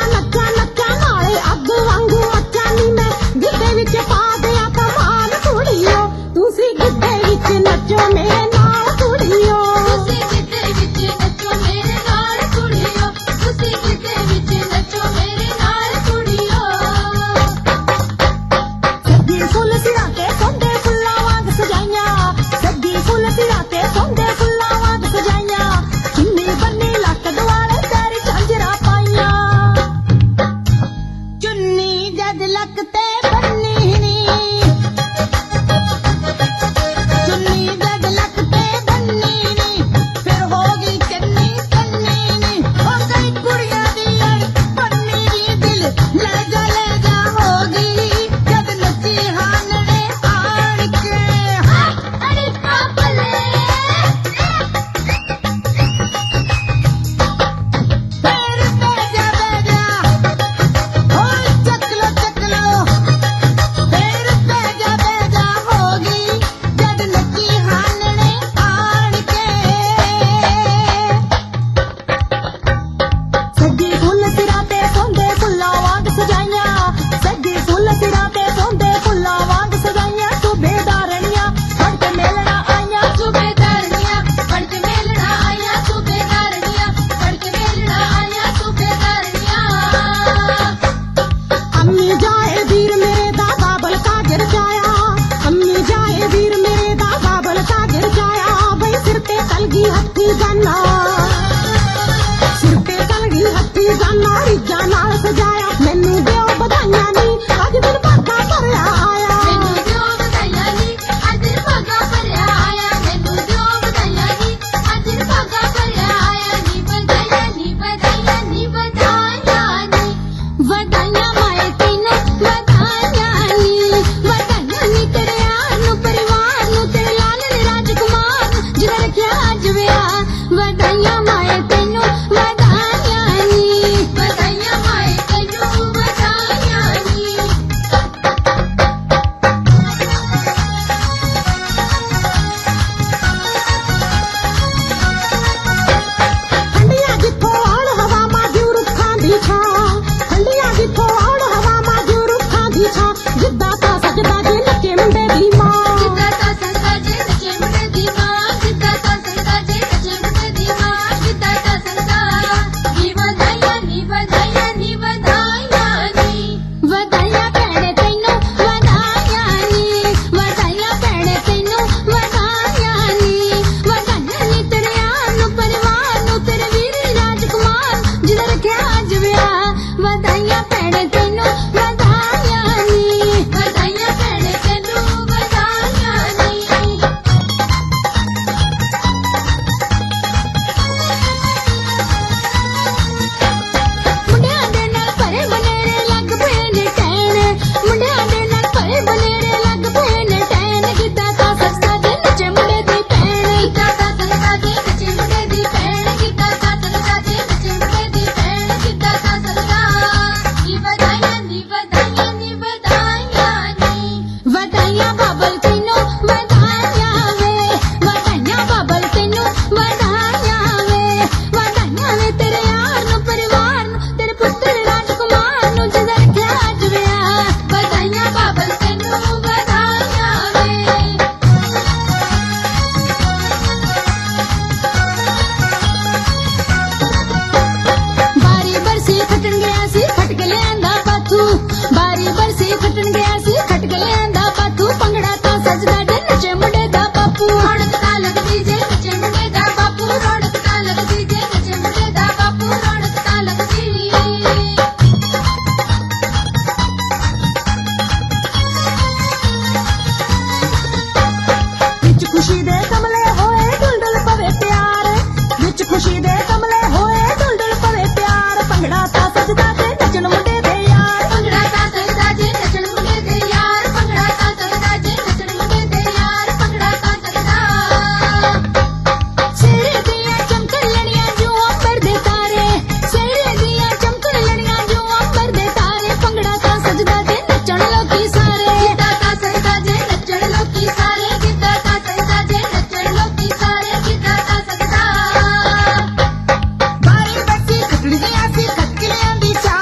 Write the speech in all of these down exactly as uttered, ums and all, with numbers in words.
Baby,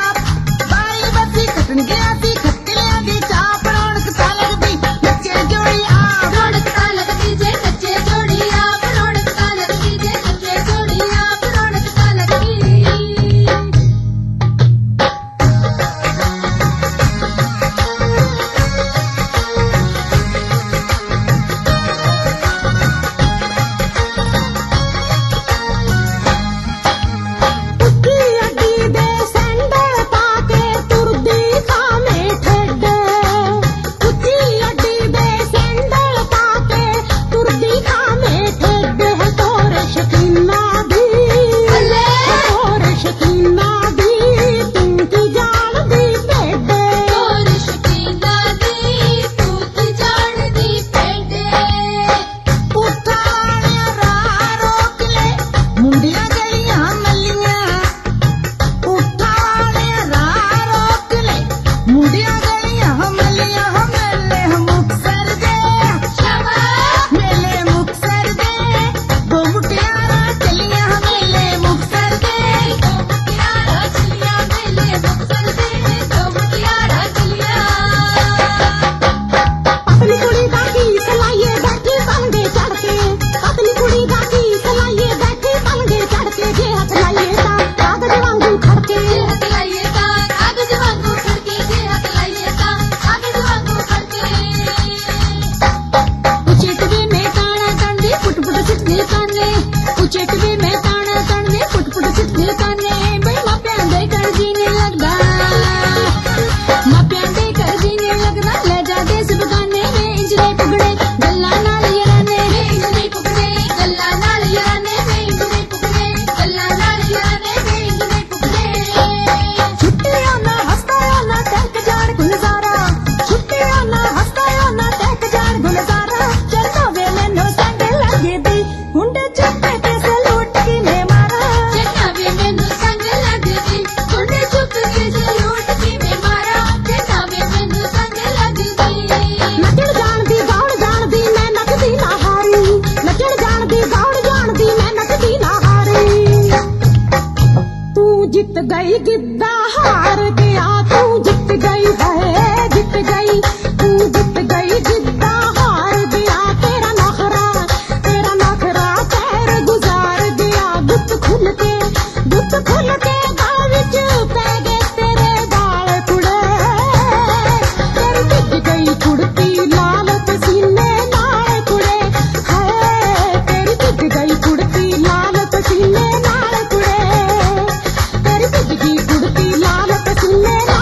हार गया तू जित गई है जित गई तू जित गई जिद्दा हार गया तेरा नखरा तेरा नखरा पैर गुजार गया गुत खुल के गुत खुल के गाल विच पै गए तेरे बाल कुड़े तेरी भिज गई कुड़ती लाल पसीने नाल कुड़े हाय तेरी भिज गई कुड़ती लाल पसीने नाल कुड़े तेरी भिज गई कुड़ती लाल पसीने नाल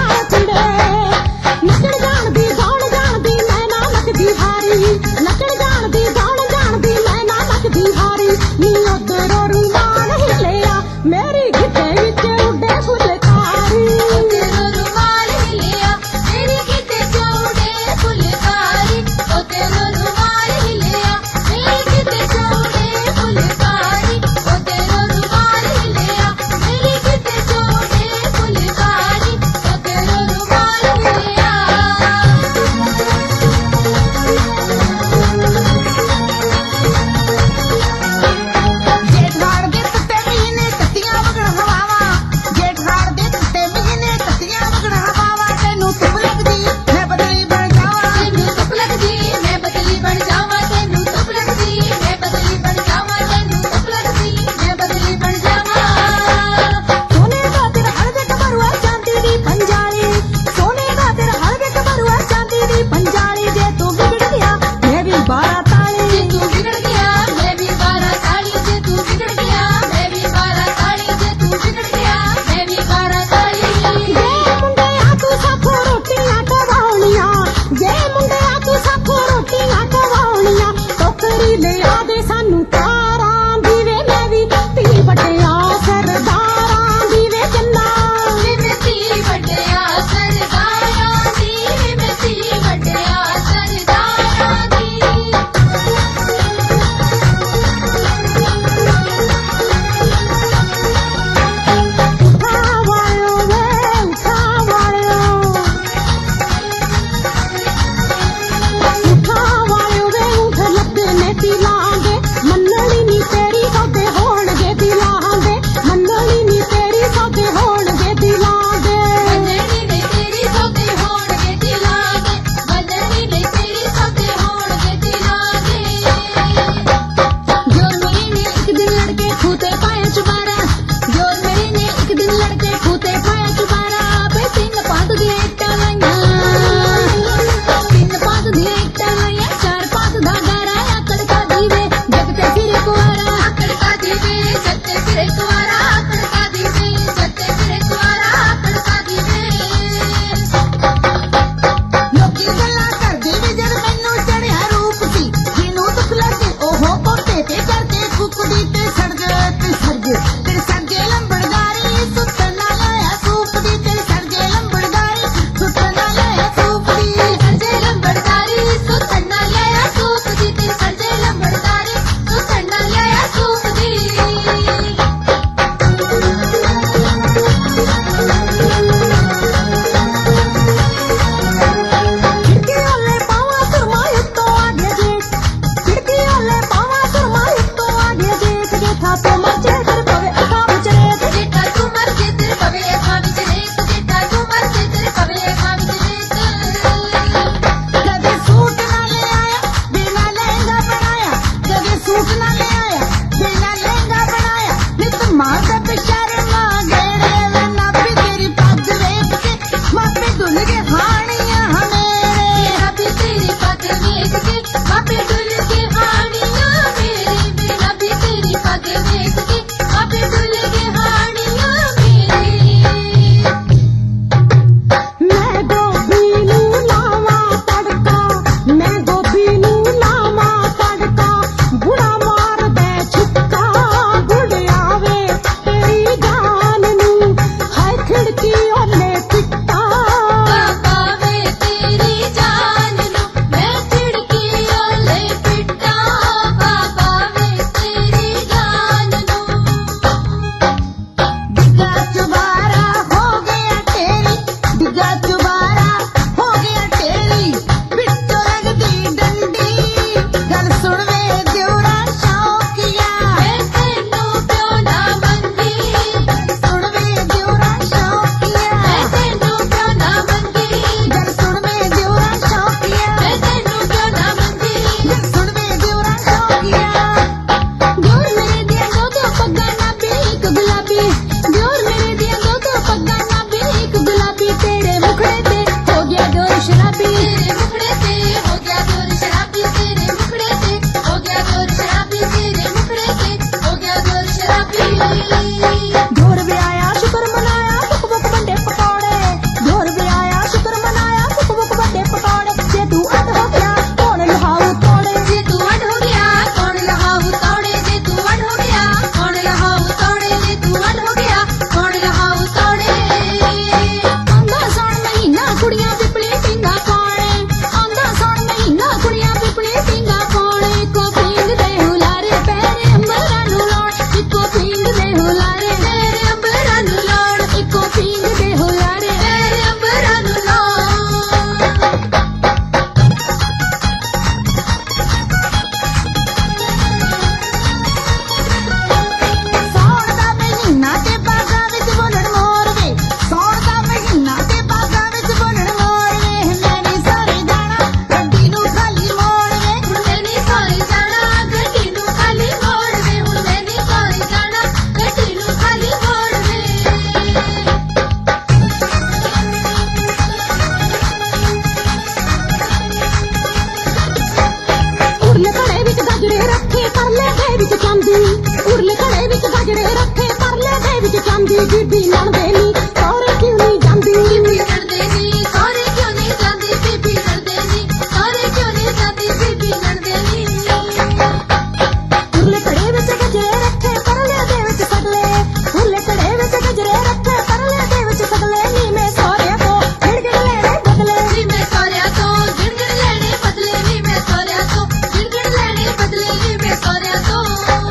ਜਾਂਦੀ ਬੀਬੀ ਲੜਦੇ ਨੀ ਸਹੁਰੇ ਕਿਉਂ ਨਹੀਂ ਜਾਂਦੀ ਬੀਬੀ ਲੜਦੇ ਨੀ ਸਹੁਰੇ ਕਿਉਂ ਨਹੀਂ ਜਾਂਦੀ ਬੀਬੀ ਲੜਦੇ ਨੀ ਸਹੁਰੇ ਕਿਉਂ ਨਹੀਂ ਜਾਂਦੀ ਬੀਬੀ ਲੜਦੇ ਨੀ ਫੁੱਲੇ ਕੜੇ ਵਿੱਚ ਗਜਰੇ ਰੱਖੇ ਪਰਲੇ ਦੇ ਵਿੱਚ ਸਗਲੇ ਫੁੱਲੇ ਕੜੇ ਵਿੱਚ ਗਜਰੇ ਰੱਖੇ ਪਰਲੇ ਦੇ ਵਿੱਚ ਸਗਲੇ ਨੀ ਮੈਂ ਸਹੁਰਿਆਂ ਤੋਂ ਗਿੜ ਗਿੜ ਲੈਣੇ ਬਦਲੇ ਨੀ ਮੈਂ ਸਹੁਰਿਆਂ ਤੋਂ ਗਿੜ ਗਿੜ ਲੈਣੇ ਬਦਲੇ ਨੀ ਮੈਂ ਸਹੁਰਿਆਂ ਤੋਂ ਗਿੜ ਗਿੜ ਲੈਣੇ ਬਦਲੇ ਨੀ ਮੈਂ ਸਹੁਰਿਆਂ ਤੋਂ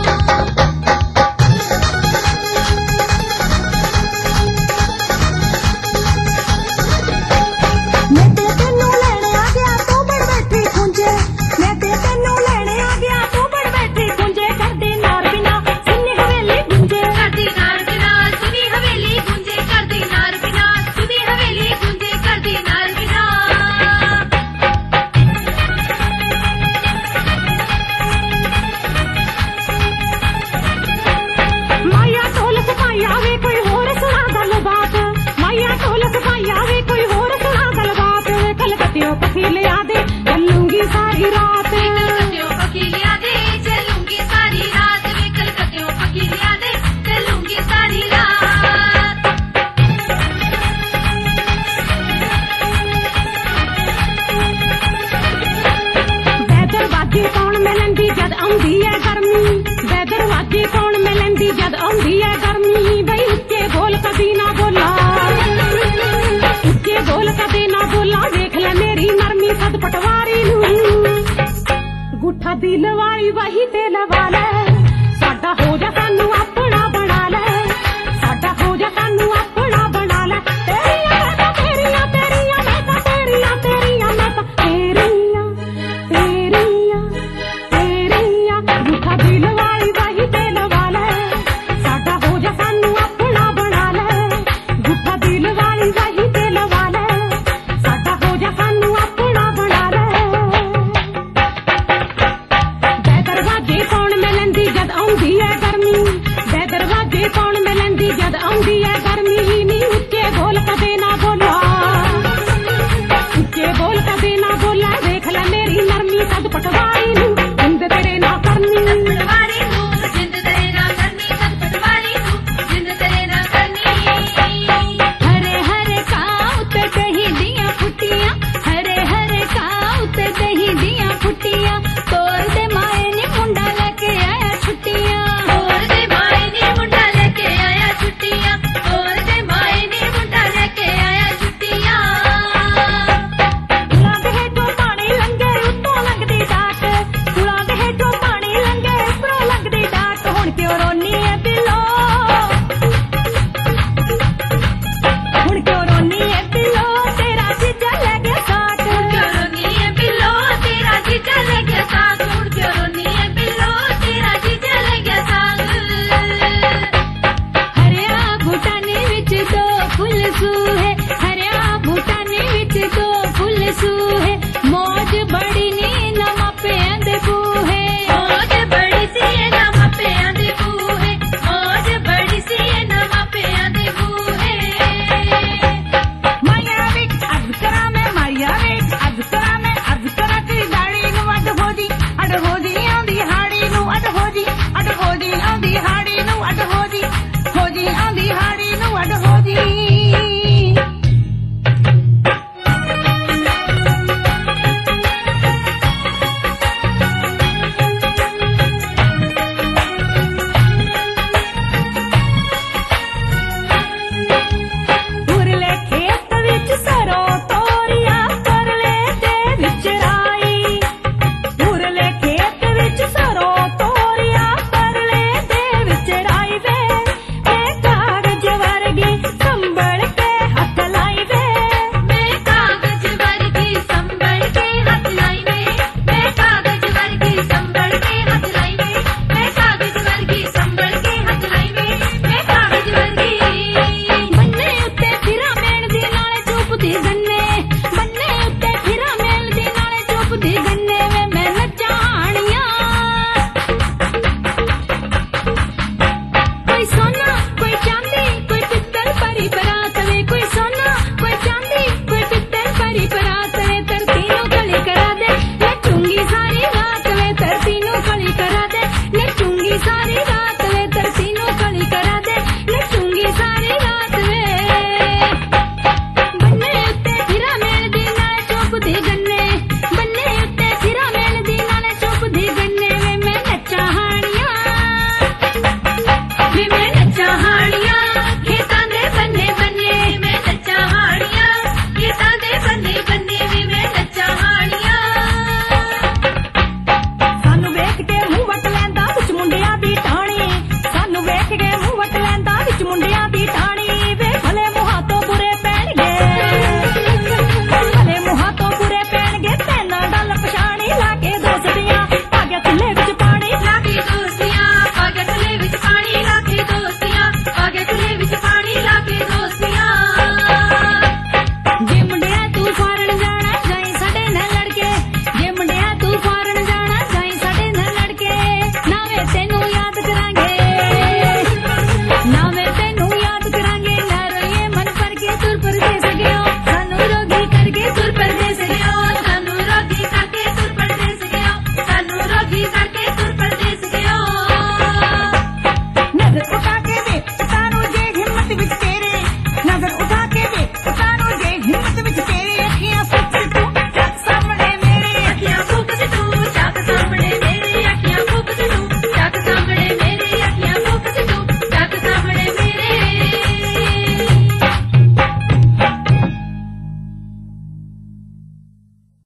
ਮੈਂ ਤੇ ਤੈਨੂੰ ਲੈਣੇ ਆ ਗਿਆ ਤੂੰ ਬੜ ਬੈਠੀ ਖੁੰਝੇ ਮੈਂ ਤੇ ਤੈਨੂੰ ਲੈਣੇ ਆ ਗਿਆ ਤੂੰ ਬੜ ਬੈਠੀ ਖੁੰਝੇ ਕਰਦੀ ਨਾਰ ਬਿਨਾ ਸੁਣੀ ਹਵੇਲੀ ਗੁੰਝੇ ਕਰਦੀ ਨਾਰ ਬਿਨਾ ਸੁਣੀ ਹਵੇਲੀ ਗੁੰਜੇ ਕਰਦੀ ਨਾਰ ਬਿਨਾ ਸੁਣੀ ਹਵੇਲੀ ਗੁੰਜੇ ਕਰਦੀ ਨਾਰ ਬਿਨਾ ਮਾਇਆ ਢੋਲ ਸਪਾਇਆ ਵੇ ਕੋਈ ਹੋਰ ਸੁਣਾ ਗੱਲਬਾਤ ਮਾਇਆ ਢੋਲ ਸਪਾਇਆ ਵੇ ਕੋਈ ਹੋਰ ਸੁਣਾ ਗੱਲਬਾਤ ਵੇ ਕਲਕੱਤਿਓ ਪਖੀ ਲਿਆ ਦੇ ਚੱਲੂਗੀ ਸਾਰੀ ਰਾਤ ਕਲਕੱਤਿਓ ਪੱਖੀ ਲਿਆ ਦੇ ਚੱਲੂੰਗੀ ਸਾਰੀ ਰਾਤ ਵੇ ਕਲਕੱਤਿਓ ਪੱਖੀ ਲਿਆ ਦੇ ਚੱਲੂੰਗੀ ਸਾਰੀ ਰਾਤ ਬੈਦਰਵਾਜੀ ਕੌਣ ਮਿਲੰਦੀ ਜਦ ਆਉਂਦੀ ਐ ਗਰਮੀ ਬੈਦਰਵਾਜੀ ਕੌਣ ਮਿਲੰਦੀ ਜਦ ਆਉਂਦੀ ਐ ਗਰਮੀ ਬਈ ਉੱਚੇ ਬੋਲ ਕਦੀ ਨਾ ਬੋਲਾ ਉੱਚੇ ਬੋਲ ਕਦੀ ਨਾ ਬੋਲਾ ਵੇਖ ਲੈ ਮੇਰੀ ਨਰਮੀ ਸਦ ਪਟਵਾਰੀ ਨੂੰ ਗੁੱਠਾ ਦੀ ਲਵਾਈ ਵਹੀ ਤੇ ਲਵਾ